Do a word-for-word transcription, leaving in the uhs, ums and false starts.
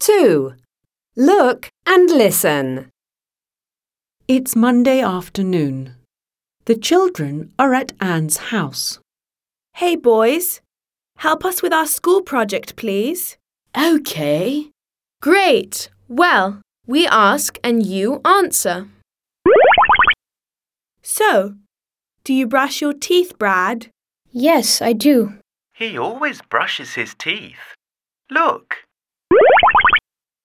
two. Look and listen. It's Monday afternoon. The children are at Anne's house. Hey boys, help us with our school project, please. OK. Great. Well, we ask and you answer. So, do you brush your teeth, Brad? Yes, I do. He always brushes his teeth. Look.